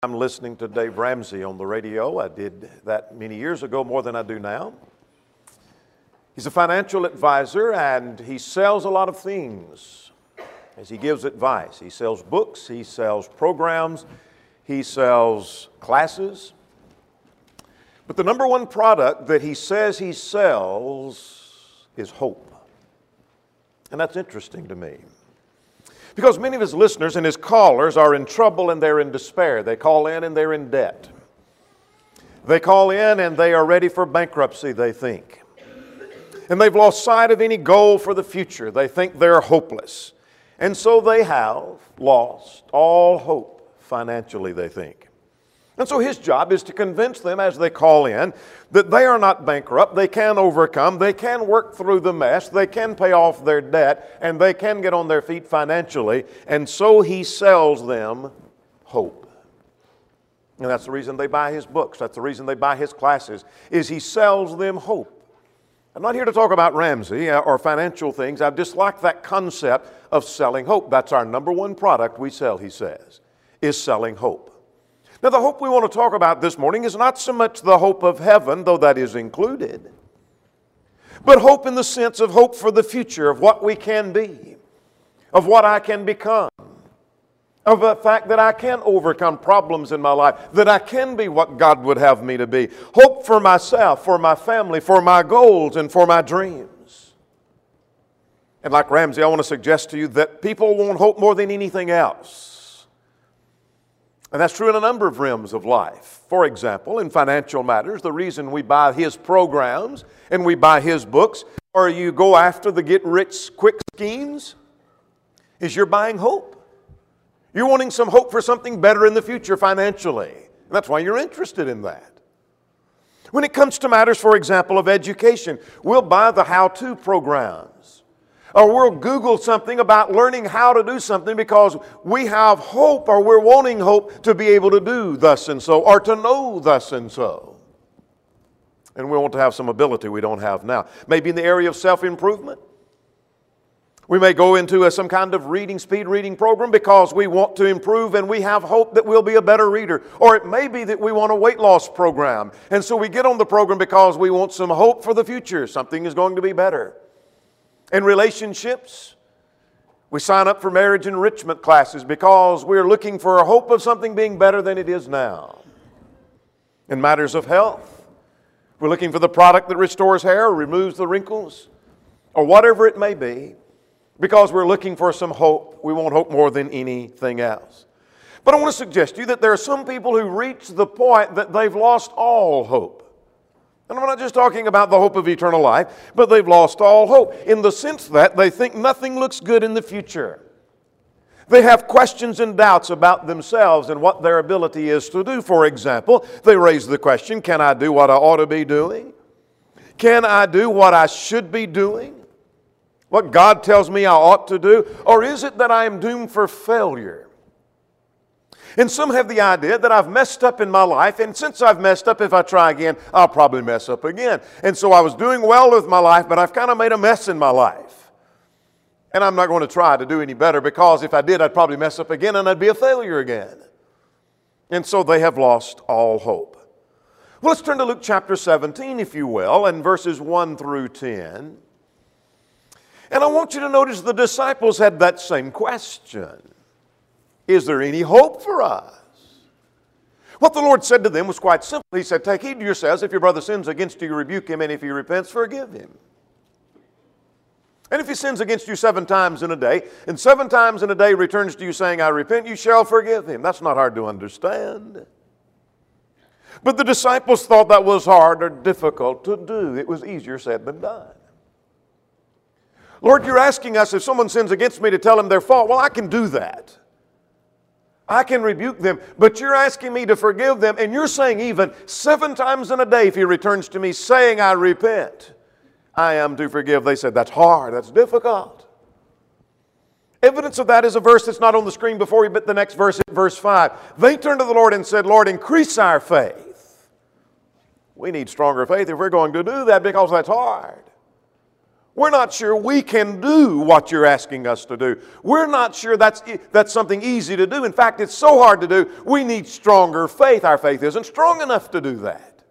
I'm listening to Dave Ramsey on the radio. I did that many years ago, more than I do now. He's a financial advisor and he sells a lot of things as he gives advice. He sells books, he sells programs, he sells classes. But the number one product that he says he sells is hope. And that's interesting to me. Because many of his listeners and his callers are in trouble and they're in despair. They call in and they're in debt. They call in and they are ready for bankruptcy, they think. And they've lost sight of any goal for the future. They think they're hopeless. And so they have lost all hope financially, they think. And so his job is to convince them as they call in that they are not bankrupt, they can overcome, they can work through the mess, they can pay off their debt, and they can get on their feet financially. And so he sells them hope. And that's the reason they buy his books, that's the reason they buy his classes, is he sells them hope. I'm not here to talk about Ramsey or financial things. I dislike that concept of selling hope. That's our number one product we sell, he says, is selling hope. Now, the hope we want to talk about this morning is not so much the hope of heaven, though that is included, but hope in the sense of hope for the future, of what we can be, of what I can become, of the fact that I can overcome problems in my life, that I can be what God would have me to be. Hope for myself, for my family, for my goals, and for my dreams. And like Ramsey, I want to suggest to you that people want hope more than anything else. And that's true in a number of realms of life. For example, in financial matters, the reason we buy his programs and we buy his books, or you go after the get-rich-quick schemes, is you're buying hope. You're wanting some hope for something better in the future financially. And that's why you're interested in that. When it comes to matters, for example, of education, we'll buy the how-to programs. Or we'll Google something about learning how to do something because we have hope or we're wanting hope to be able to do thus and so or to know thus and so. And we want to have some ability we don't have now. Maybe in the area of self-improvement. We may go into some kind of speed reading program because we want to improve and we have hope that we'll be a better reader. Or it may be that we want a weight loss program. And so we get on the program because we want some hope for the future. Something is going to be better. In relationships, we sign up for marriage enrichment classes because we're looking for a hope of something being better than it is now. In matters of health, we're looking for the product that restores hair or removes the wrinkles or whatever it may be because we're looking for some hope. We want hope more than anything else. But I want to suggest to you that there are some people who reach the point that they've lost all hope. And I'm not just talking about the hope of eternal life, but they've lost all hope in the sense that they think nothing looks good in the future. They have questions and doubts about themselves and what their ability is to do. For example, they raise the question, can I do what I ought to be doing? Can I do what I should be doing? What God tells me I ought to do? Or is it that I am doomed for failure? And some have the idea that I've messed up in my life, and since I've messed up, if I try again, I'll probably mess up again. And so I was doing well with my life, but I've kind of made a mess in my life. And I'm not going to try to do any better because if I did, I'd probably mess up again and I'd be a failure again. And so they have lost all hope. Well, let's turn to Luke chapter 17, if you will, and verses 1 through 10. And I want you to notice the disciples had that same question. Is there any hope for us? What the Lord said to them was quite simple. He said, take heed to yourselves. If your brother sins against you, rebuke him, and if he repents, forgive him. And if he sins against you 7 times in a day, and 7 times in a day returns to you saying, I repent, you shall forgive him. That's not hard to understand. But the disciples thought that was hard or difficult to do. It was easier said than done. Lord, you're asking us if someone sins against me to tell them their fault. Well, I can do that. I can rebuke them, but you're asking me to forgive them, and you're saying even 7 times in a day if he returns to me saying, I repent, I am to forgive. They said, that's hard, that's difficult. Evidence of that is a verse that's not on the screen before you, but the next verse, verse 5. They turned to the Lord and said, Lord, increase our faith. We need stronger faith if we're going to do that because that's hard. We're not sure we can do what you're asking us to do. We're not sure that's something easy to do. In fact, it's so hard to do, we need stronger faith. Our faith isn't strong enough to do that.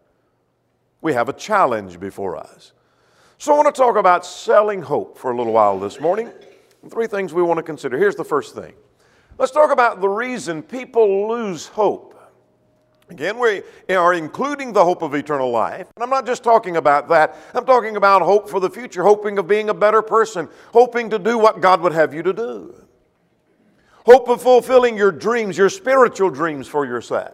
We have a challenge before us. So I want to talk about selling hope for a little while this morning. 3 things we want to consider. Here's the first thing. Let's talk about the reason people lose hope. Again, we are including the hope of eternal life. And I'm not just talking about that. I'm talking about hope for the future, hoping of being a better person, hoping to do what God would have you to do. Hope of fulfilling your dreams, your spiritual dreams for yourself.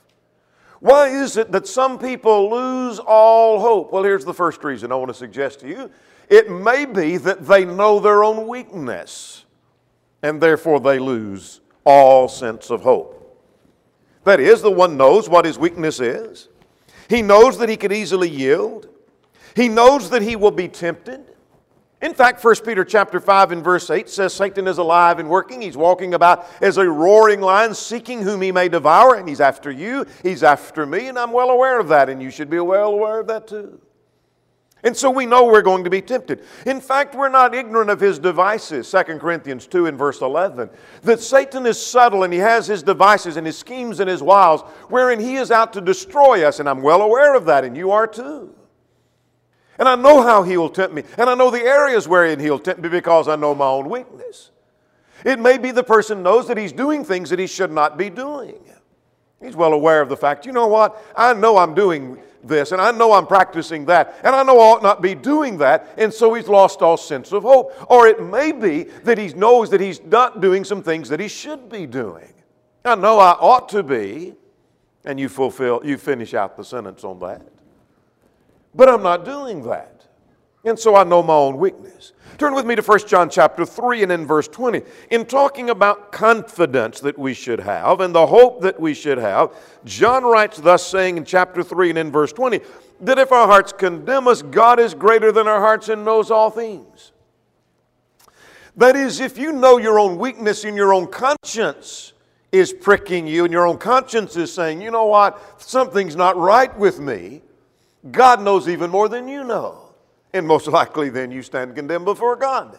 Why is it that some people lose all hope? Well, here's the first reason I want to suggest to you. It may be that they know their own weakness, and therefore they lose all sense of hope. That is, the one knows what his weakness is. He knows that he could easily yield. He knows that he will be tempted. In fact, 1 Peter chapter 5 and verse 8 says Satan is alive and working. He's walking about as a roaring lion, seeking whom he may devour. And he's after you, he's after me, and I'm well aware of that, and you should be well aware of that too. And so we know we're going to be tempted. In fact, we're not ignorant of his devices. 2 Corinthians 2 and verse 11. That Satan is subtle and he has his devices and his schemes and his wiles wherein he is out to destroy us. And I'm well aware of that, and you are too. And I know how he will tempt me. And I know the areas wherein he'll tempt me because I know my own weakness. It may be the person knows that he's doing things that he should not be doing. He's well aware of the fact, you know what? I know I'm doing this, and I know I'm practicing that, and I know I ought not be doing that, and so he's lost all sense of hope. Or it may be that he knows that he's not doing some things that he should be doing. I know I ought to be, and you finish out the sentence on that. But I'm not doing that. And so I know my own weakness. Turn with me to 1 John chapter 3 and in verse 20. In talking about confidence that we should have and the hope that we should have, John writes thus, saying in chapter 3 and in verse 20, that if our hearts condemn us, God is greater than our hearts and knows all things. That is, if you know your own weakness and your own conscience is pricking you and your own conscience is saying, you know what, something's not right with me, God knows even more than you know. And most likely then you stand condemned before God.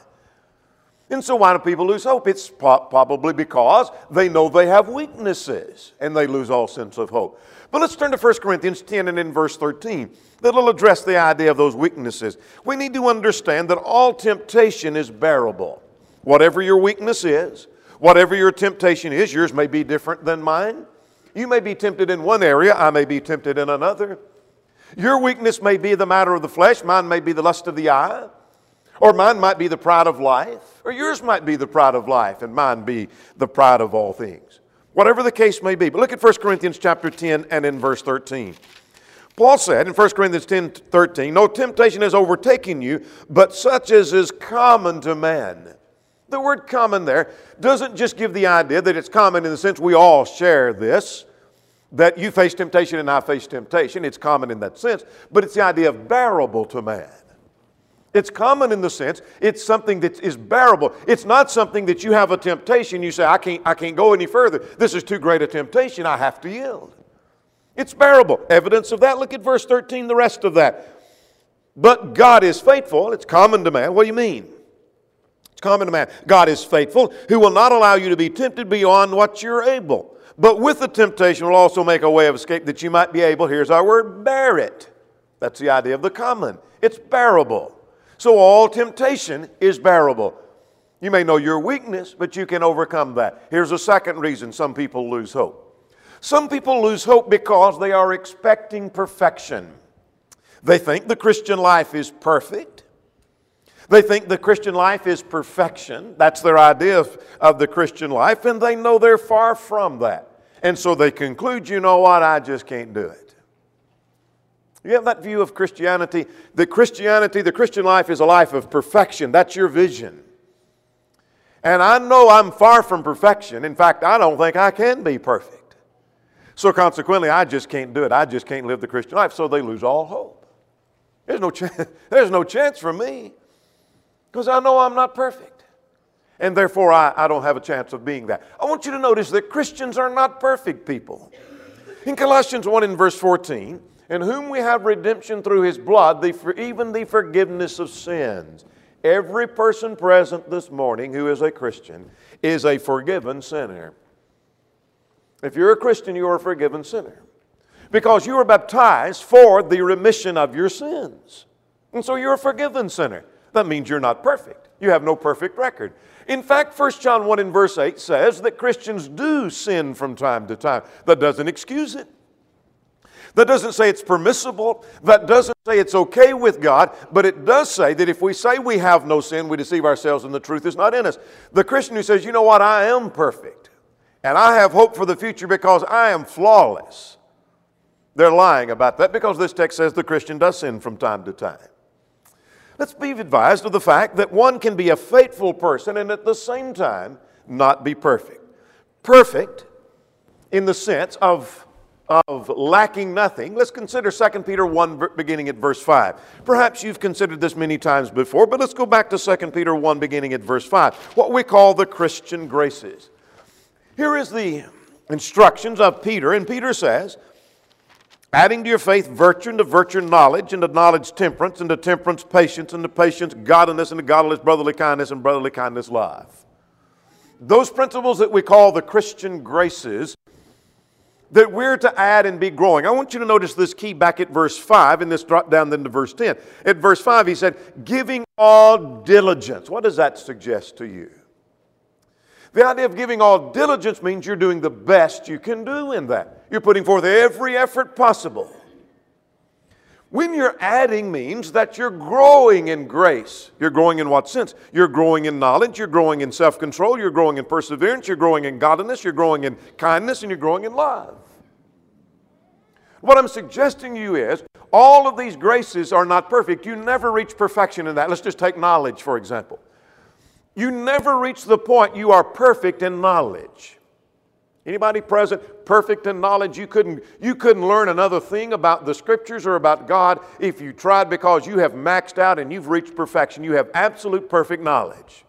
And so why do people lose hope? It's probably because they know they have weaknesses and they lose all sense of hope. But let's turn to 1 Corinthians 10 and in verse 13. That'll address the idea of those weaknesses. We need to understand that all temptation is bearable. Whatever your weakness is, whatever your temptation is, yours may be different than mine. You may be tempted in one area, I may be tempted in another. Your weakness may be the matter of the flesh, mine may be the lust of the eye, or mine might be the pride of life, or yours might be the pride of life, and mine be the pride of all things. Whatever the case may be. But look at 1 Corinthians chapter 10 and in verse 13. Paul said in 1 Corinthians 10:13, no temptation has overtaken you, but such as is common to man. The word common there doesn't just give the idea that it's common in the sense we all share this, that you face temptation and I face temptation. It's common in that sense, but it's the idea of bearable to man. It's common in the sense it's something that is bearable. It's not something that you have a temptation, you say, I can't go any further. This is too great a temptation, I have to yield. It's bearable. Evidence of that, look at verse 13, the rest of that. But God is faithful. It's common to man. What do you mean? It's common to man. God is faithful, who will not allow you to be tempted beyond what you're able. But with the temptation will also make a way of escape that you might be able, here's our word, bear it. That's the idea of the common. It's bearable. So all temptation is bearable. You may know your weakness, but you can overcome that. Here's a second reason some people lose hope. Some people lose hope because they are expecting perfection. They think the Christian life is perfect. They think the Christian life is perfection. That's their idea of the Christian life, and they know they're far from that. And so they conclude, you know what, I just can't do it. You have that view of Christianity. The Christian life is a life of perfection. That's your vision. And I know I'm far from perfection. In fact, I don't think I can be perfect. So consequently, I just can't do it. I just can't live the Christian life. So they lose all hope. There's no chance for me because I know I'm not perfect. And therefore, I don't have a chance of being that. I want you to notice that Christians are not perfect people. In Colossians 1 and verse 14, in whom we have redemption through His blood, even the forgiveness of sins. every person present this morning who is a Christian is a forgiven sinner. If you're a Christian, you are a forgiven sinner. Because you were baptized for the remission of your sins. And so you're a forgiven sinner. That means you're not perfect. You have no perfect record. In fact, 1 John 1 and verse 8 says that Christians do sin from time to time. That doesn't excuse it. That doesn't say it's permissible. That doesn't say it's okay with God. But it does say that if we say we have no sin, we deceive ourselves and the truth is not in us. The Christian who says, you know what, I am perfect. And I have hope for the future because I am flawless. They're lying about that because this text says the Christian does sin from time to time. Let's be advised of the fact that one can be a faithful person and at the same time not be perfect. Perfect in the sense of lacking nothing. Let's consider 2 Peter 1 beginning at verse 5. Perhaps you've considered this many times before, but let's go back to 2 Peter 1 beginning at verse 5. What we call the Christian graces. Here is the instructions of Peter, and Peter says, adding to your faith virtue, and to virtue knowledge, and to knowledge temperance, and to temperance patience, and to patience godliness, and to godliness brotherly kindness, and brotherly kindness love. Those principles that we call the Christian graces that we're to add and be growing. I want you to notice this key back at verse 5, and this drop down then to verse 10. At verse 5 he said, giving all diligence. What does that suggest to you? The idea of giving all diligence means you're doing the best you can do in that. You're putting forth every effort possible. When you're adding means that you're growing in grace. You're growing in what sense? You're growing in knowledge, you're growing in self-control, you're growing in perseverance, you're growing in godliness, you're growing in kindness, and you're growing in love. What I'm suggesting to you is, all of these graces are not perfect. You never reach perfection in that. Let's just take knowledge, for example. You never reach the point you are perfect in knowledge. Anybody present perfect in knowledge? You couldn't learn another thing about the Scriptures or about God if you tried, because you have maxed out and you've reached perfection. You have absolute perfect knowledge.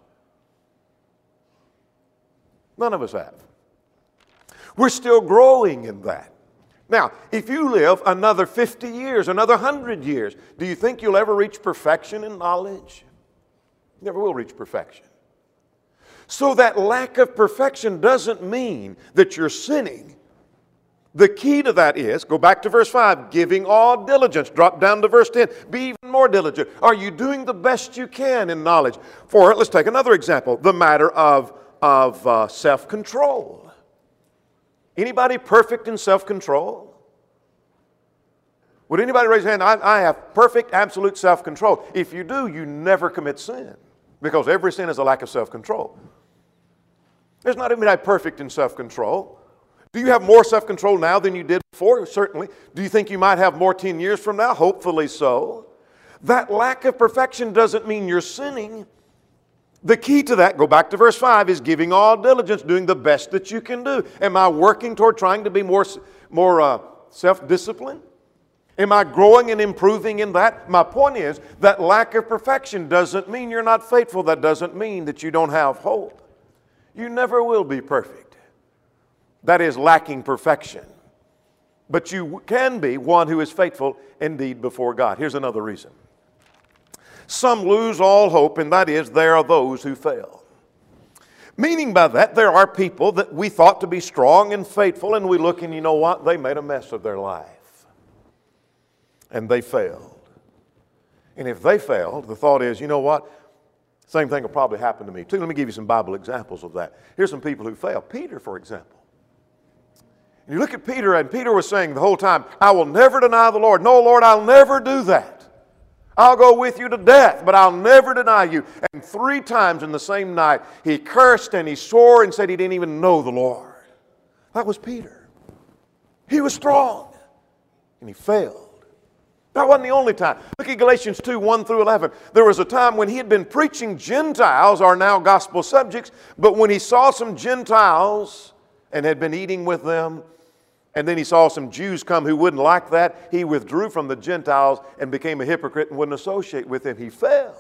None of us have. We're still growing in that. Now, if you live another 50 years, another 100 years, do you think you'll ever reach perfection in knowledge? You never will reach perfection. So that lack of perfection doesn't mean that you're sinning. The key to that is, go back to verse 5, giving all diligence. Drop down to verse 10, be even more diligent. Are you doing the best you can in knowledge? For, let's take another example, the matter of self-control. Anybody perfect in self-control? Would anybody raise their hand? I have perfect, absolute self-control. If you do, you never commit sin, because every sin is a lack of self-control. There's not anybody perfect in self-control. Do you have more self-control now than you did before? Certainly. Do you think you might have more 10 years from now? Hopefully so. That lack of perfection doesn't mean you're sinning. The key to that, go back to verse 5, is giving all diligence, doing the best that you can do. Am I working toward trying to be more self-disciplined? Am I growing and improving in that? My point is that lack of perfection doesn't mean you're not faithful. That doesn't mean that you don't have hope. You never will be perfect. That is lacking perfection. But you can be one who is faithful indeed before God. Here's another reason. Some lose all hope, and that is there are those who fail. Meaning by that, there are people that we thought to be strong and faithful, and we look and you know what? They made a mess of their life. And they failed. And if they failed, the thought is, you know what? Same thing will probably happen to me too. Let me give you some Bible examples of that. Here's some people who failed. Peter, for example. And you look at Peter, and Peter was saying the whole time, I will never deny the Lord. No, Lord, I'll never do that. I'll go with you to death, but I'll never deny you. And 3 times in the same night, he cursed and he swore and said he didn't even know the Lord. That was Peter. He was strong, and he failed. That wasn't the only time. Look at Galatians 2, 1 through 11. There was a time when he had been preaching Gentiles, are now gospel subjects, but when he saw some Gentiles and had been eating with them, and then he saw some Jews come who wouldn't like that, he withdrew from the Gentiles and became a hypocrite and wouldn't associate with them. He failed.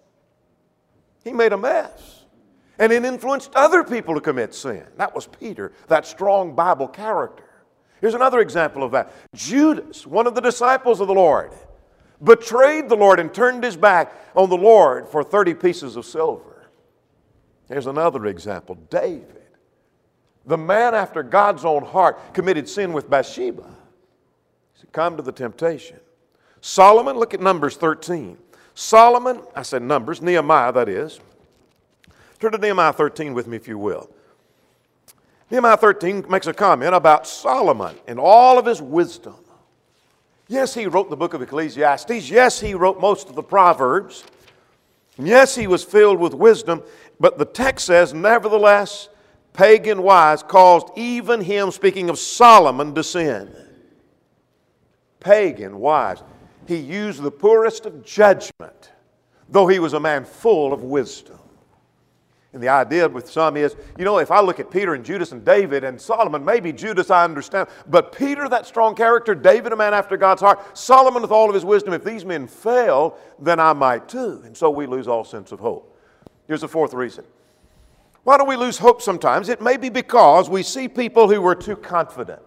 He made a mess. And it influenced other people to commit sin. That was Peter, that strong Bible character. Here's another example of that. Judas, one of the disciples of the Lord. betrayed the Lord and turned his back on the Lord for 30 pieces of silver. Here's another example. David, the man after God's own heart, committed sin with Bathsheba. He succumbed to the temptation. Solomon, look at Numbers 13. Solomon, I said Numbers, Nehemiah that is. Turn to Nehemiah 13 with me if you will. Nehemiah 13 makes a comment about Solomon and all of his wisdom. Yes, he wrote the book of Ecclesiastes. Yes, he wrote most of the Proverbs. Yes, he was filled with wisdom. But the text says, nevertheless, pagan wise caused even him, speaking of Solomon, to sin. Pagan wise. He used the poorest of judgment, though he was a man full of wisdom. And the idea with some is, if I look at Peter and Judas and David and Solomon, maybe Judas I understand, but Peter, that strong character, David, a man after God's heart, Solomon with all of his wisdom, if these men fail, then I might too. And so we lose all sense of hope. Here's the fourth reason. Why do we lose hope sometimes? It may be because we see people who were too confident.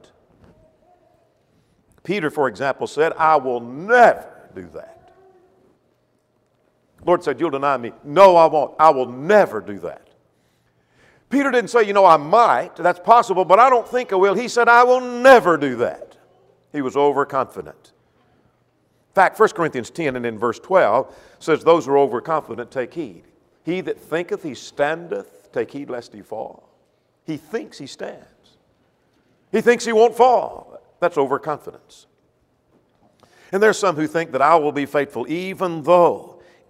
Peter, for example, said, I will never do that. The Lord said, you'll deny me. No, I won't. I will never do that. Peter didn't say, I might. That's possible, but I don't think I will. He said, I will never do that. He was overconfident. In fact, 1 Corinthians 10 and in verse 12 says, those who are overconfident take heed. He that thinketh he standeth, take heed lest he fall. He thinks he stands. He thinks he won't fall. That's overconfidence. And there's some who think that I will be faithful even though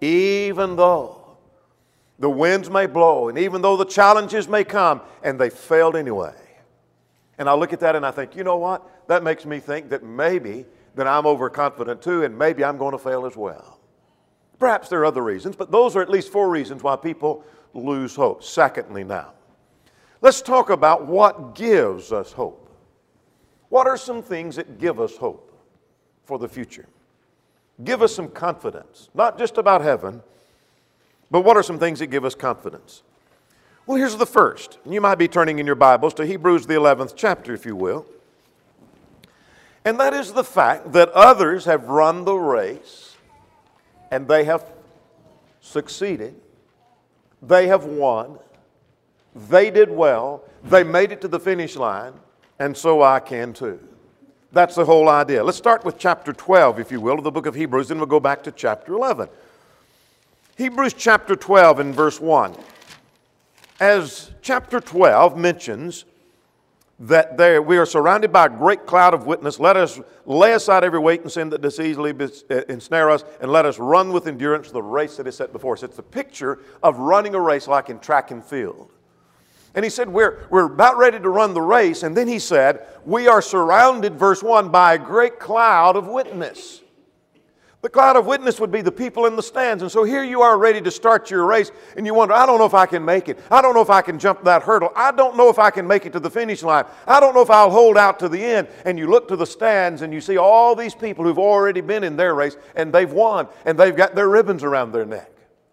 the winds may blow and even though the challenges may come, and they failed anyway. And I look at that and I think, you know what? That makes me think that maybe that I'm overconfident too, and maybe I'm going to fail as well. Perhaps there are other reasons, but those are at least 4 reasons why people lose hope. Secondly now, let's talk about what gives us hope. What are some things that give us hope for the future? Give us some confidence, not just about heaven, but what are some things that give us confidence? Well, here's the first. You might be turning in your Bibles to Hebrews the 11th chapter, if you will. And that is the fact that others have run the race and they have succeeded. They have won. They did well. They made it to the finish line, and so I can too. That's the whole idea. Let's start with chapter 12, if you will, of the book of Hebrews, then we'll go back to chapter 11. Hebrews chapter 12 and verse 1. As chapter 12 mentions that we are surrounded by a great cloud of witness, let us lay aside every weight and sin that does easily ensnare us, and let us run with endurance the race that is set before us. It's a picture of running a race like in track and field. And he said, we're about ready to run the race. And then he said, we are surrounded, verse 1, by a great cloud of witness. The cloud of witness would be the people in the stands. And so here you are ready to start your race. And you wonder, I don't know if I can make it. I don't know if I can jump that hurdle. I don't know if I can make it to the finish line. I don't know if I'll hold out to the end. And you look to the stands and you see all these people who've already been in their race. And they've won. And they've got their ribbons around their neck.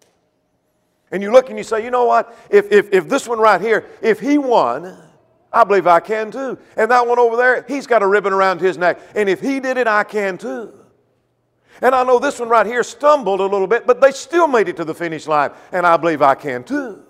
And you look and you say, you know what, if this one right here, if he won, I believe I can too. And that one over there, he's got a ribbon around his neck. And if he did it, I can too. And I know this one right here stumbled a little bit, but they still made it to the finish line. And I believe I can too.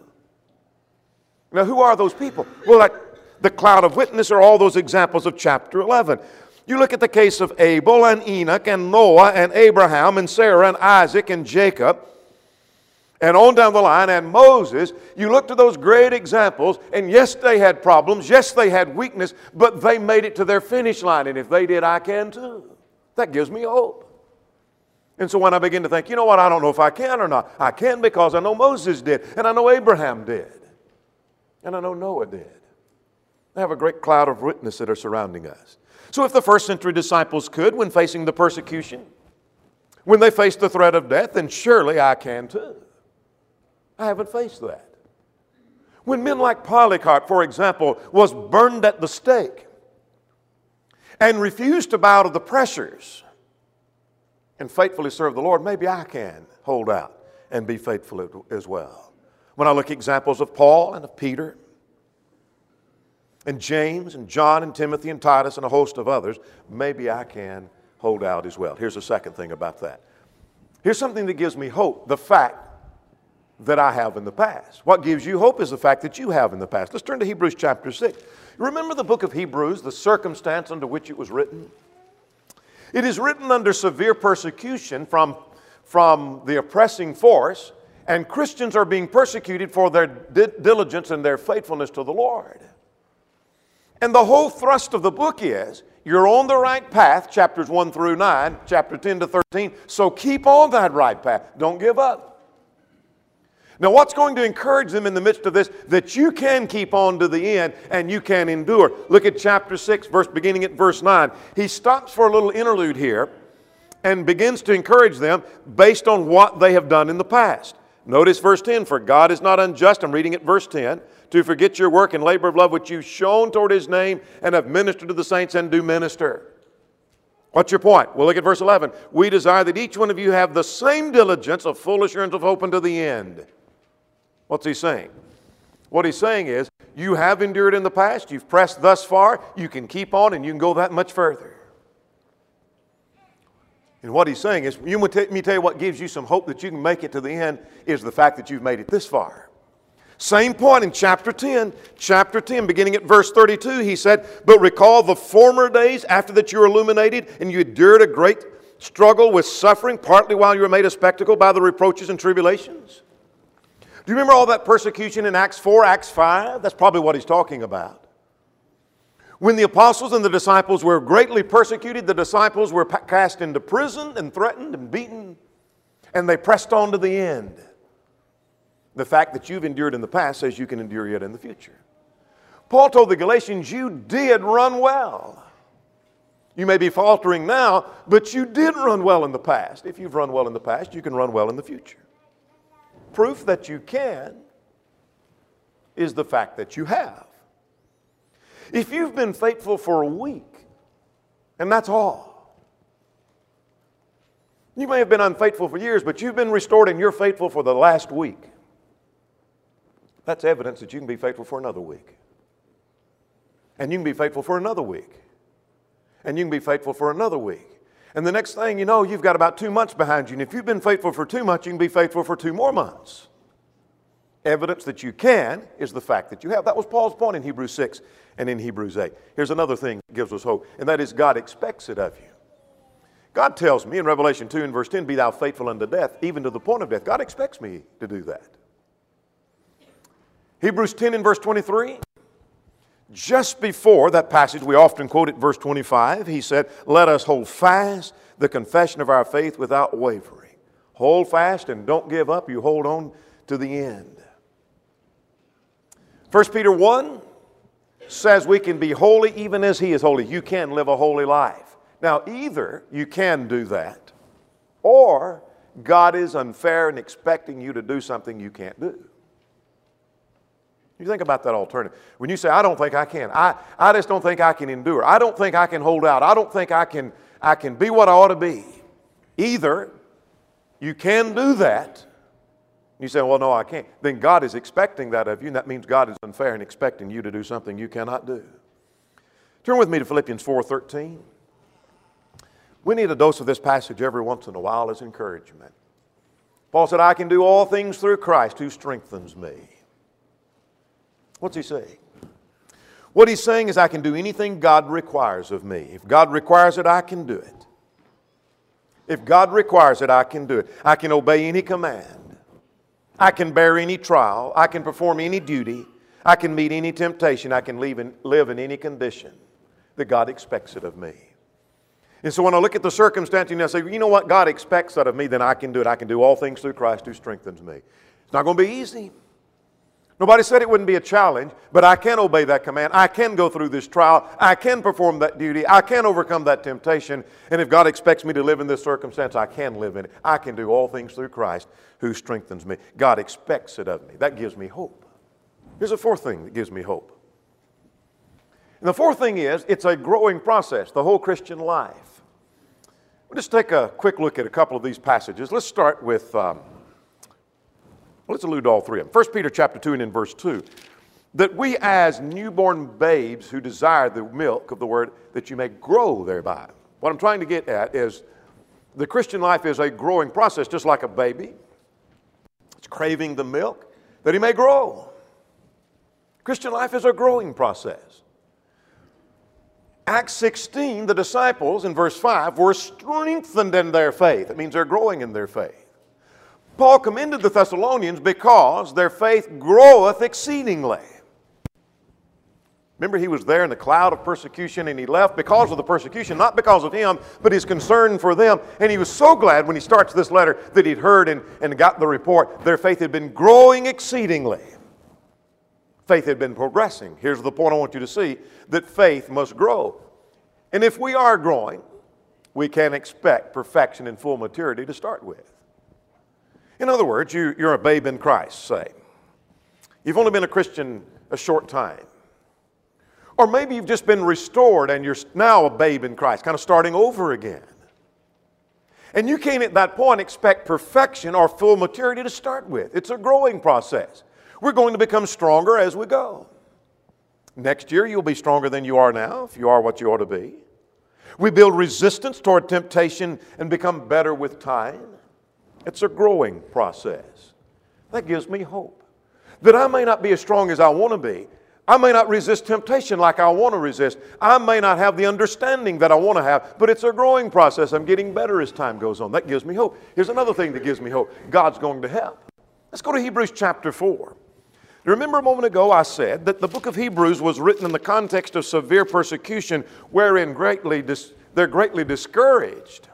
Now, who are those people? Well, like the cloud of witness are all those examples of chapter 11. You look at the case of Abel and Enoch and Noah and Abraham and Sarah and Isaac and Jacob, and on down the line, and Moses, you look to those great examples, and yes, they had problems, yes, they had weakness, but they made it to their finish line, and if they did, I can too. That gives me hope. And so when I begin to think, you know what, I don't know if I can or not. I can because I know Moses did, and I know Abraham did, and I know Noah did. I have a great cloud of witnesses that are surrounding us. So if the first century disciples could, when facing the persecution, when they faced the threat of death, then surely I can too. I haven't faced that. When men like Polycarp, for example, was burned at the stake and refused to bow to the pressures and faithfully serve the Lord, maybe I can hold out and be faithful as well. When I look at examples of Paul and of Peter and James and John and Timothy and Titus and a host of others, maybe I can hold out as well. Here's the second thing about that. Here's something that gives me hope, the fact that I have in the past. What gives you hope is the fact that you have in the past. Let's turn to Hebrews chapter 6. Remember the book of Hebrews, the circumstance under which it was written? It is written under severe persecution from the oppressing force, and Christians are being persecuted for their diligence and their faithfulness to the Lord. And the whole thrust of the book is, you're on the right path, chapters 1 through 9, chapter 10 to 13, so keep on that right path. Don't give up. Now, what's going to encourage them in the midst of this? That you can keep on to the end and you can endure. Look at chapter 6, beginning at verse 9. He stops for a little interlude here and begins to encourage them based on what they have done in the past. Notice verse 10, for God is not unjust, I'm reading at verse 10, to forget your work and labor of love which you've shown toward His name and have ministered to the saints and do minister. What's your point? Well, look at verse 11. We desire that each one of you have the same diligence of full assurance of hope unto the end. What's he saying? What he's saying is, you have endured in the past, you've pressed thus far, you can keep on and you can go that much further. And what he's saying is, let me tell you what gives you some hope that you can make it to the end is the fact that you've made it this far. Same point in chapter 10. Chapter 10, beginning at verse 32, he said, but recall the former days after that you were illuminated and you endured a great struggle with suffering, partly while you were made a spectacle by the reproaches and tribulations. Do you remember all that persecution in Acts 4, Acts 5? That's probably what he's talking about. When the apostles and the disciples were greatly persecuted, the disciples were cast into prison and threatened and beaten, and they pressed on to the end. The fact that you've endured in the past says you can endure yet in the future. Paul told the Galatians, you did run well. You may be faltering now, but you did run well in the past. If you've run well in the past, you can run well in the future. Proof that you can is the fact that you have. If you've been faithful for a week, and that's all. You may have been unfaithful for years, but you've been restored and you're faithful for the last week. That's evidence that you can be faithful for another week. And you can be faithful for another week. And you can be faithful for another week. And the next thing you know, you've got about 2 months behind you. And if you've been faithful for 2 months, you can be faithful for 2 more months. Evidence that you can is the fact that you have. That was Paul's point in Hebrews 6 and in Hebrews 8. Here's another thing that gives us hope, and that is God expects it of you. God tells me in Revelation 2 and verse 10, be thou faithful unto death, even to the point of death. God expects me to do that. Hebrews 10 and verse 23. Just before that passage, we often quote it, verse 25, he said, let us hold fast the confession of our faith without wavering. Hold fast and don't give up. You hold on to the end. 1 Peter 1 says we can be holy even as He is holy. You can live a holy life. Now, either you can do that, or God is unfair in expecting you to do something you can't do. You think about that alternative. When you say, I don't think I can. I just don't think I can endure. I don't think I can hold out. I don't think I can be what I ought to be. Either you can do that. You say, well, no, I can't. Then God is expecting that of you, and that means God is unfair in expecting you to do something you cannot do. Turn with me to Philippians 4:13. We need a dose of this passage every once in a while as encouragement. Paul said, I can do all things through Christ who strengthens me. What's he saying? What he's saying is I can do anything God requires of me. If God requires it, I can do it. If God requires it, I can do it. I can obey any command. I can bear any trial. I can perform any duty. I can meet any temptation. I can live in any condition that God expects it of me. And so when I look at the circumstance and I say, you know what, God expects that of me, then I can do it. I can do all things through Christ who strengthens me. It's not going to be easy. Nobody said it wouldn't be a challenge, but I can obey that command. I can go through this trial. I can perform that duty. I can overcome that temptation. And if God expects me to live in this circumstance, I can live in it. I can do all things through Christ who strengthens me. God expects it of me. That gives me hope. Here's a fourth thing that gives me hope. And the fourth thing is, it's a growing process, the whole Christian life. We'll just take a quick look at a couple of these passages. Let's start with... let's allude to all three of them. 1 Peter chapter 2 and in verse 2. That we as newborn babes who desire the milk of the word, that you may grow thereby. What I'm trying to get at is The Christian life is a growing process, just like a baby. It's craving the milk that he may grow. Christian life is a growing process. Acts 16, the disciples in verse 5 were strengthened in their faith. It means they're growing in their faith. Paul commended the Thessalonians because their faith groweth exceedingly. Remember, he was there in the cloud of persecution, and he left because of the persecution, not because of him, but his concern for them. And he was so glad when he starts this letter that he'd heard and got the report. Their faith had been growing exceedingly. Faith had been progressing. Here's the point I want you to see, that faith must grow. And if we are growing, we can expect perfection and full maturity to start with. In other words, you're a babe in Christ, say. You've only been a Christian a short time. Or maybe you've just been restored and you're now a babe in Christ, kind of starting over again. And you can't at that point expect perfection or full maturity to start with. It's a growing process. We're going to become stronger as we go. Next year you'll be stronger than you are now, if you are what you ought to be. We build resistance toward temptation and become better with time. It's a growing process. That gives me hope. That I may not be as strong as I want to be. I may not resist temptation like I want to resist. I may not have the understanding that I want to have, but it's a growing process. I'm getting better as time goes on. That gives me hope. Here's another thing that gives me hope. God's going to help. Let's go to Hebrews chapter 4. Remember a moment ago I said that the book of Hebrews was written in the context of severe persecution wherein they're greatly discouraged.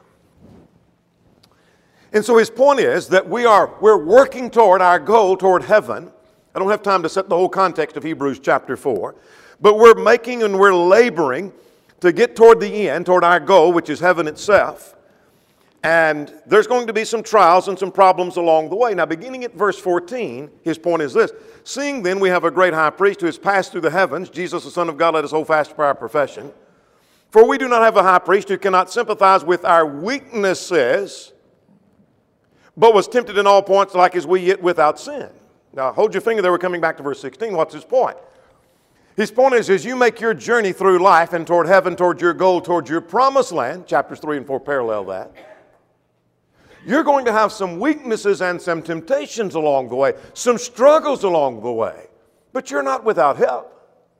And so his point is that we're working toward our goal, toward heaven. I don't have time to set the whole context of Hebrews chapter 4. But we're making and we're laboring to get toward the end, toward our goal, which is heaven itself. And there's going to be some trials and some problems along the way. Now, beginning at verse 14, his point is this. Seeing then we have a great high priest who has passed through the heavens, Jesus the Son of God, let us hold fast to our profession. For we do not have a high priest who cannot sympathize with our weaknesses, but was tempted in all points like as we, yet without sin. Now, hold your finger there. We're coming back to verse 16. What's his point? His point is, as you make your journey through life and toward heaven, toward your goal, toward your promised land, chapters 3 and 4 parallel that, you're going to have some weaknesses and some temptations along the way, some struggles along the way, but you're not without help.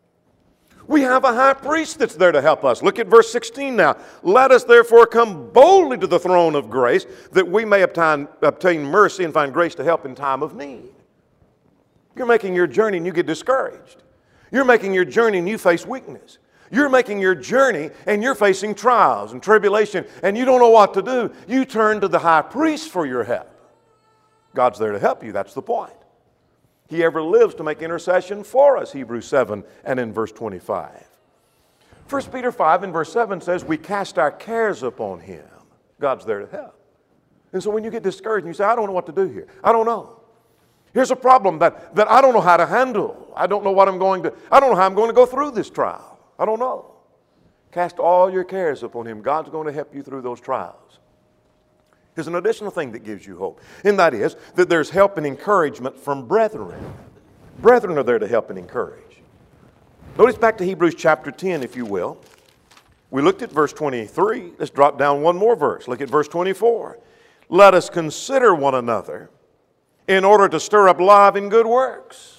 We have a high priest that's there to help us. Look at verse 16 now. Let us therefore come boldly to the throne of grace that we may obtain mercy and find grace to help in time of need. You're making your journey and you get discouraged. You're making your journey and you face weakness. You're making your journey and you're facing trials and tribulation and you don't know what to do. You turn to the high priest for your help. God's there to help you. That's the point. He ever lives to make intercession for us, Hebrews 7 and in verse 25. 1 Peter 5 and verse 7 says, we cast our cares upon Him. God's there to help. And so when you get discouraged and you say, I don't know what to do here. I don't know. Here's a problem that I don't know how to handle. I don't know how I'm going to go through this trial. I don't know. Cast all your cares upon Him. God's going to help you through those trials. Here's an additional thing that gives you hope, and that is that there's help and encouragement from brethren. Brethren are there to help and encourage. Notice back to Hebrews chapter 10, if you will. We looked at verse 23. Let's drop down one more verse. Look at verse 24. Let us consider one another in order to stir up love and good works.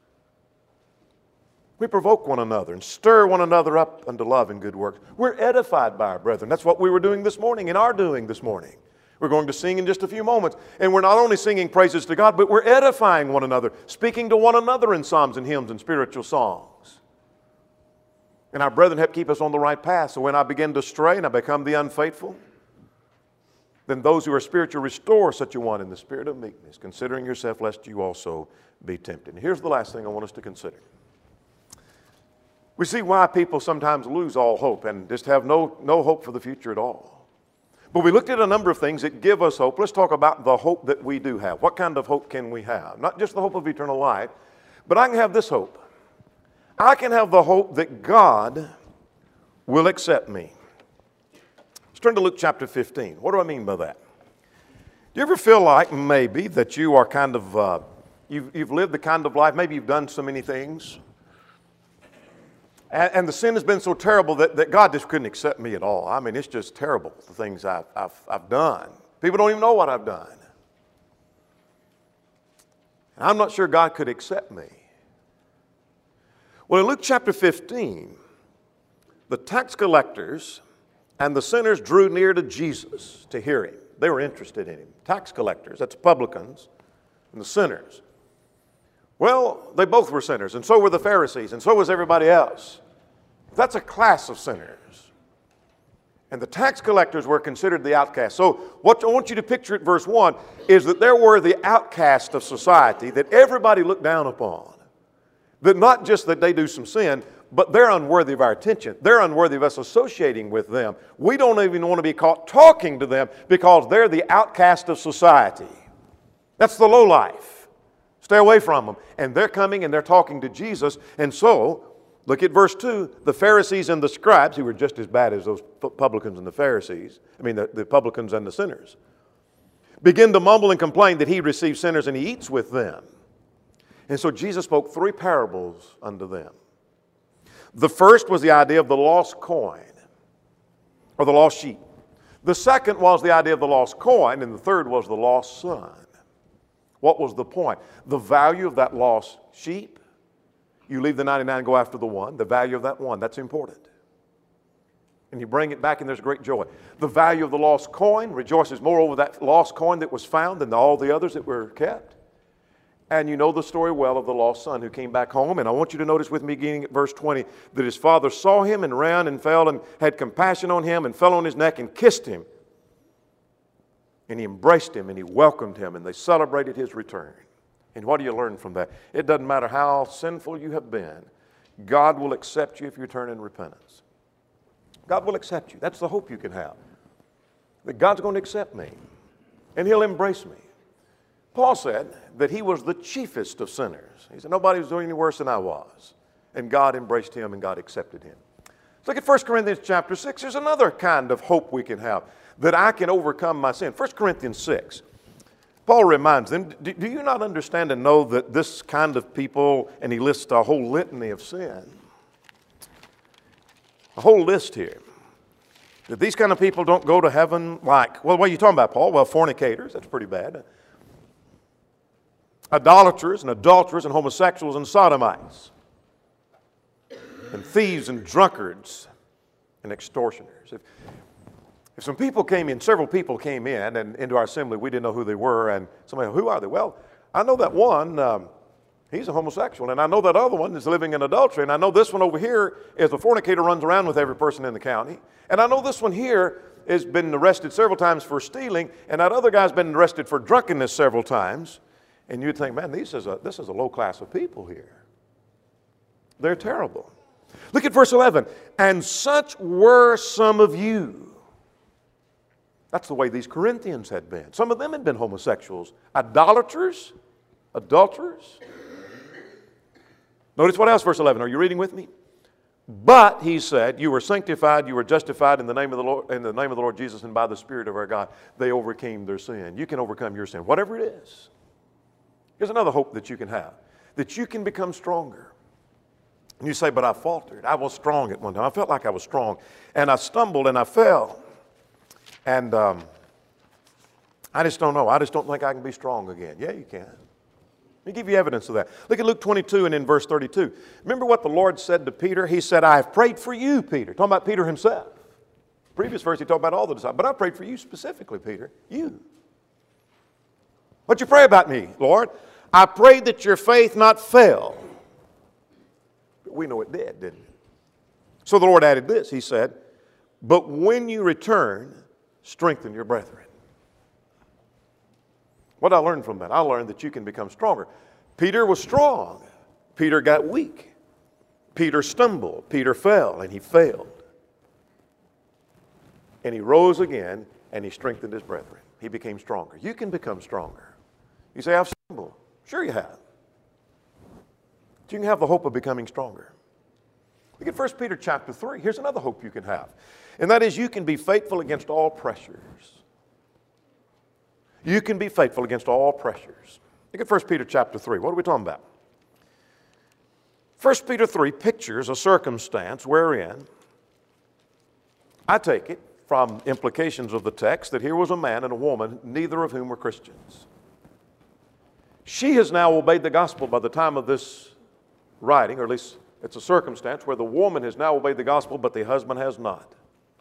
We provoke one another and stir one another up unto love and good works. We're edified by our brethren. That's what we were doing this morning and are doing this morning. We're going to sing in just a few moments. And we're not only singing praises to God, but we're edifying one another, speaking to one another in psalms and hymns and spiritual songs. And our brethren help keep us on the right path. So when I begin to stray and I become the unfaithful, then those who are spiritual restore such a one in the spirit of meekness, considering yourself lest you also be tempted. And here's the last thing I want us to consider. We see why people sometimes lose all hope and just have no hope for the future at all. But we looked at a number of things that give us hope. Let's talk about the hope that we do have. What kind of hope can we have? Not just the hope of eternal life, but I can have this hope. I can have the hope that God will accept me. Let's turn to Luke chapter 15. What do I mean by that? Do you ever feel like maybe that you are kind of, you've lived the kind of life, maybe you've done so many things And the sin has been so terrible that God just couldn't accept me at all. I mean, it's just terrible, the things I've done. People don't even know what I've done. And I'm not sure God could accept me. Well, in Luke chapter 15, the tax collectors and the sinners drew near to Jesus to hear him. They were interested in him. Tax collectors, that's publicans, and the sinners. Well, they both were sinners, and so were the Pharisees, and so was everybody else. That's a class of sinners. And the tax collectors were considered the outcasts. So what I want you to picture at verse 1 is that there were the outcasts of society that everybody looked down upon. That not just that they do some sin, but they're unworthy of our attention. They're unworthy of us associating with them. We don't even want to be caught talking to them because they're the outcast of society. That's the lowlife. Stay away from them. And they're coming and they're talking to Jesus. And so, look at verse 2. The Pharisees and the scribes, who were just as bad as those publicans and the Pharisees, the publicans and the sinners, begin to mumble and complain that he receives sinners and he eats with them. And so Jesus spoke 3 parables unto them. The first was the idea of the lost coin, or the lost sheep. The second was the idea of the lost coin, and the third was the lost son. What was the point? The value of that lost sheep. You leave the 99 and go after the one. The value of that one, that's important. And you bring it back and there's great joy. The value of the lost coin, rejoices more over that lost coin that was found than all the others that were kept. And you know the story well of the lost son who came back home. And I want you to notice with me beginning at verse 20 that his father saw him and ran and fell and had compassion on him and fell on his neck and kissed him. And he embraced him and he welcomed him and they celebrated his return. And what do you learn from that? It doesn't matter how sinful you have been, God will accept you if you turn in repentance. God will accept you. That's the hope you can have. That God's going to accept me and he'll embrace me. Paul said that he was the chiefest of sinners. He said nobody was doing any worse than I was. And God embraced him and God accepted him. Look at 1 Corinthians chapter 6. There's another kind of hope we can have, that I can overcome my sin. 1 Corinthians 6. Paul reminds them, do you not understand and know that this kind of people, and he lists a whole litany of sin. A whole list here. That these kind of people don't go to heaven like, well, what are you talking about, Paul? Well, fornicators, that's pretty bad. Idolaters and adulterers and homosexuals and sodomites. And thieves and drunkards and extortioners. If some people came in, several people came in and into our assembly, we didn't know who they were, and somebody, who are they? Well, I know that one, he's a homosexual, and I know that other one is living in adultery, and I know this one over here is a fornicator, runs around with every person in the county, and I know this one here has been arrested several times for stealing, and that other guy's been arrested for drunkenness several times, and you'd think, man, this is a low class of people here. They're terrible. Look at verse 11. And such were some of you. That's the way these Corinthians had been. Some of them had been homosexuals, idolaters, adulterers. Notice what else, verse 11. Are you reading with me? But, he said, you were sanctified, you were justified in the name of the Lord Jesus and by the Spirit of our God. They overcame their sin. You can overcome your sin, whatever it is. Here's another hope that you can have, that you can become stronger. And you say, but I faltered. I was strong at one time. I felt like I was strong. And I stumbled and I fell. And I just don't know. I just don't think I can be strong again. Yeah, you can. Let me give you evidence of that. Look at Luke 22 and in verse 32. Remember what the Lord said to Peter? He said, I have prayed for you, Peter. Talking about Peter himself. Previous verse, he talked about all the disciples. But I prayed for you specifically, Peter. You. What'd you pray about me, Lord? I prayed that your faith not fail. But we know it did, didn't it? So the Lord added this. He said, but when you return, strengthen your brethren. What did I learn from that? I learned that you can become stronger. Peter was strong. Peter got weak. Peter stumbled. Peter fell, and he failed. And he rose again, and he strengthened his brethren. He became stronger. You can become stronger. You say, I've stumbled. Sure you have. But you can have the hope of becoming stronger. Look at 1 Peter chapter 3. Here's another hope you can have. And that is you can be faithful against all pressures. You can be faithful against all pressures. Look at 1 Peter chapter 3. What are we talking about? 1 Peter 3 pictures a circumstance wherein, I take it from implications of the text, that here was a man and a woman, neither of whom were Christians. She has now obeyed the gospel by the time of this writing, or at least it's a circumstance where the woman has now obeyed the gospel, but the husband has not.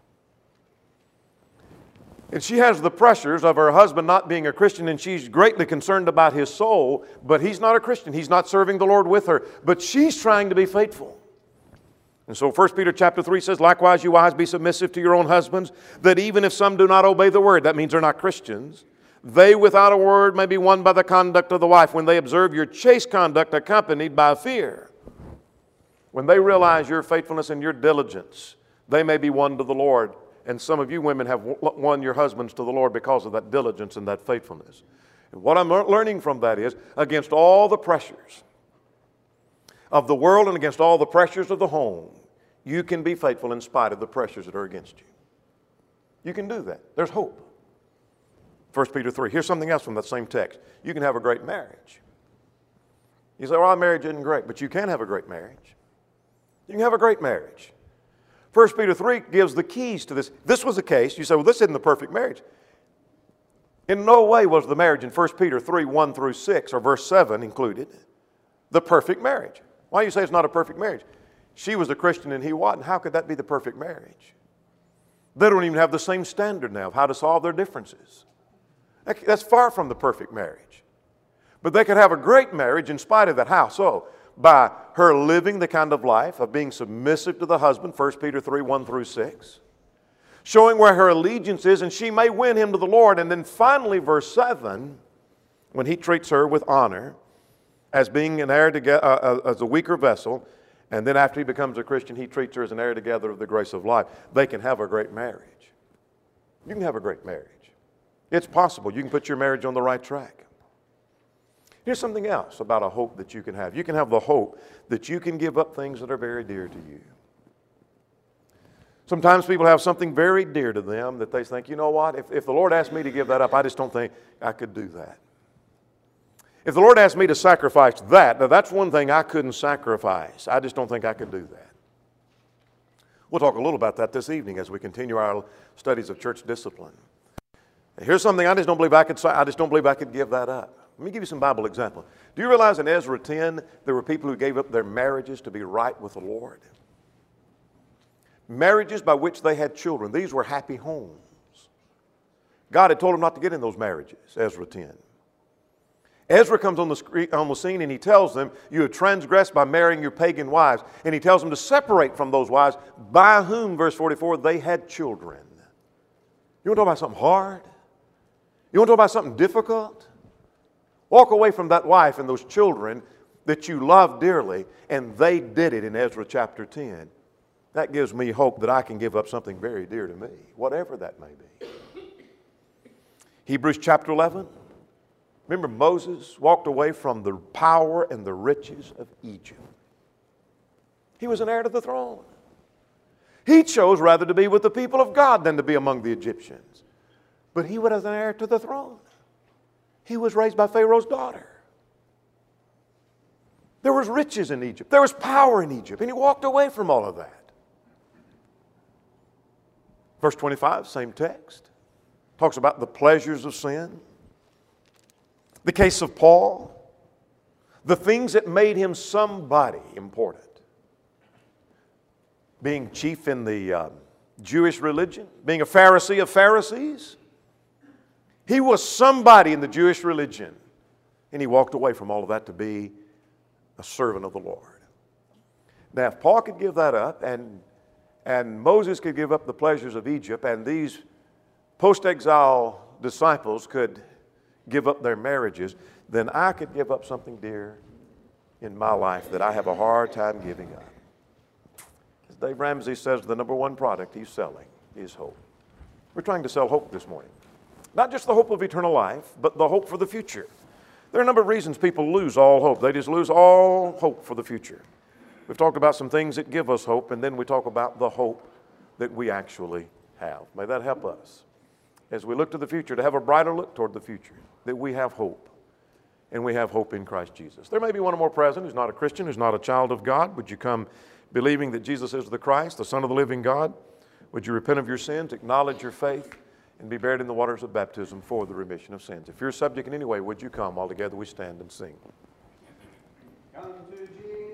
And she has the pressures of her husband not being a Christian, and she's greatly concerned about his soul, but he's not a Christian. He's not serving the Lord with her, but she's trying to be faithful. And so 1 Peter chapter 3 says, likewise, you wives, be submissive to your own husbands, that even if some do not obey the word, that means they're not Christians, they without a word may be won by the conduct of the wife, when they observe your chaste conduct accompanied by fear. When they realize your faithfulness and your diligence, they may be won to the Lord. And some of you women have won your husbands to the Lord because of that diligence and that faithfulness. And what I'm learning from that is, against all the pressures of the world and against all the pressures of the home, you can be faithful in spite of the pressures that are against you. You can do that. There's hope. 1 Peter 3. Here's something else from that same text. You can have a great marriage. You say, well, our marriage isn't great, but you can have a great marriage. You can have a great marriage. 1 Peter 3 gives the keys to this. This was the case. You say, well, this isn't the perfect marriage. In no way was the marriage in 1 Peter 3, 1 through 6, or verse 7 included, the perfect marriage. Why do you say it's not a perfect marriage? She was a Christian and he wasn't. How could that be the perfect marriage? They don't even have the same standard now of how to solve their differences. That's far from the perfect marriage. But they could have a great marriage in spite of that. How so? By her living the kind of life of being submissive to the husband, 1 Peter 3, 1 through 6. Showing where her allegiance is, and she may win him to the Lord. And then finally, verse 7, when he treats her with honor as being an heir together, as a weaker vessel, and then after he becomes a Christian, he treats her as an heir together of the grace of life. They can have a great marriage. You can have a great marriage. It's possible. You can put your marriage on the right track. Here's something else about a hope that you can have. You can have the hope that you can give up things that are very dear to you. Sometimes people have something very dear to them that they think, you know what, if the Lord asked me to give that up, I just don't think I could do that. If the Lord asked me to sacrifice that, now that's one thing I couldn't sacrifice. I just don't think I could do that. We'll talk a little about that this evening as we continue our studies of church discipline. Here's something I just don't believe I could give that up. Let me give you some Bible examples. Do you realize in Ezra 10 there were people who gave up their marriages to be right with the Lord? Marriages by which they had children. These were happy homes. God had told them not to get in those marriages, Ezra 10. Ezra comes on the scene and he tells them, you have transgressed by marrying your pagan wives. And he tells them to separate from those wives by whom, verse 44, they had children. You want to talk about something hard? You want to talk about something difficult? Walk away from that wife and those children that you love dearly, and they did it in Ezra chapter 10. That gives me hope that I can give up something very dear to me, whatever that may be. Hebrews chapter 11. Remember, Moses walked away from the power and the riches of Egypt. He was an heir to the throne. He chose rather to be with the people of God than to be among the Egyptians. But he was an heir to the throne. He was raised by Pharaoh's daughter. There was riches in Egypt. There was power in Egypt. And he walked away from all of that. Verse 25, same text. Talks about the pleasures of sin. The case of Paul. The things that made him somebody important. Being chief in the Jewish religion. Being a Pharisee of Pharisees. He was somebody in the Jewish religion. And he walked away from all of that to be a servant of the Lord. Now, if Paul could give that up, and Moses could give up the pleasures of Egypt, and these post-exile disciples could give up their marriages, then I could give up something dear in my life that I have a hard time giving up. As Dave Ramsey says, the number one product he's selling is hope. We're trying to sell hope this morning. Not just the hope of eternal life, but the hope for the future. There are a number of reasons people lose all hope. They just lose all hope for the future. We've talked about some things that give us hope, and then we talk about the hope that we actually have. May that help us as we look to the future, to have a brighter look toward the future, that we have hope and we have hope in Christ Jesus. There may be one or more present who's not a Christian, who's not a child of God. Would you come believing that Jesus is the Christ, the Son of the living God? Would you repent of your sins, acknowledge your faith, and be buried in the waters of baptism for the remission of sins? If you're a subject in any way, would you come? All together we stand and sing.